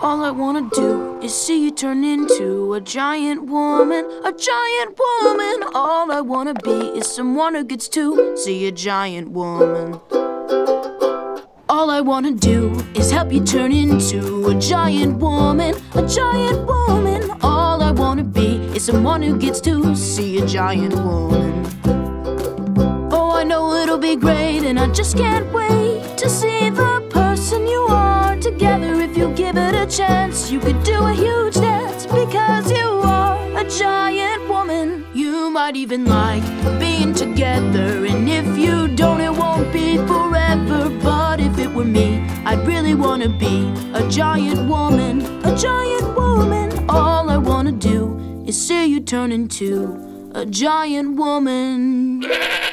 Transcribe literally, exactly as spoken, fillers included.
All I wanna do is see you turn into a giant woman, a giant woman. All I wanna be is someone who gets to see a giant woman. All I wanna do is help you turn into a giant woman, a giant woman. All I wanna be is someone who gets to see a giant woman. Oh, I know it'll be great, and I just can't wait to see the person you are together. If you give it a chance, you could do a huge dance, because you are a giant woman. You might even like being together, and if you don't, it won't be forever. But if it were me, I'd really wanna be a giant woman, a giant woman. All I wanna do is see you turn into a giant woman.